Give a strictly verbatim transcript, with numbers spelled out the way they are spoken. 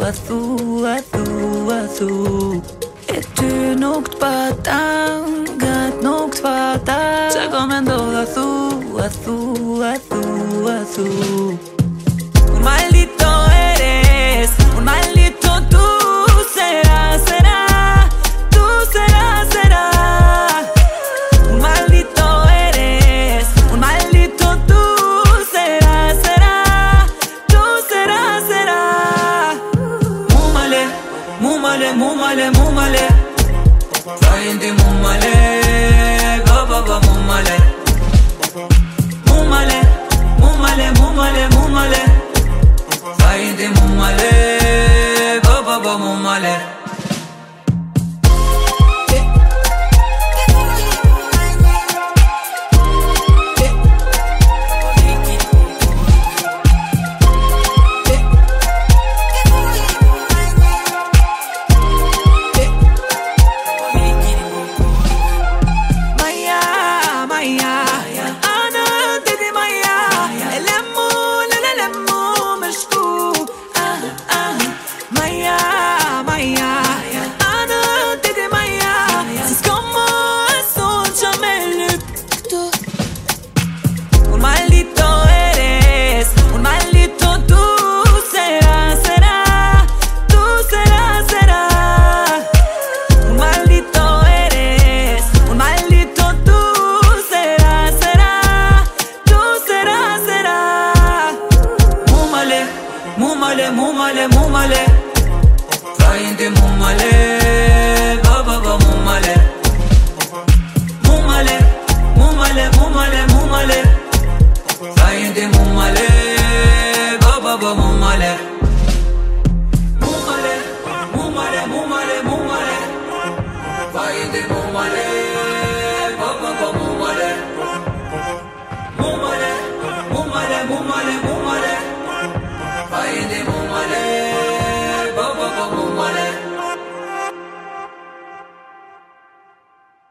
thua, thua, thua, thu E ty nuk t'patan, gat nuk t'patan Se ko me ndodha thua, thua, thua, thu Un maldito eres, un maldito tú serás, será, tú serás, será Un maldito eres, un maldito tú serás, será, tú serás, será Mumale, mumale, mumale, mumale Sayindi mumale, go go go mumale Mumale, mumale, mumale, mumale Sayindi mumale, go go go mumale Mumale, mumale, mumale Sayindi mumale Go, go, go, mumale Mumale, mumale, mumale, mumale Sayindi mumale Go, go, go, mumale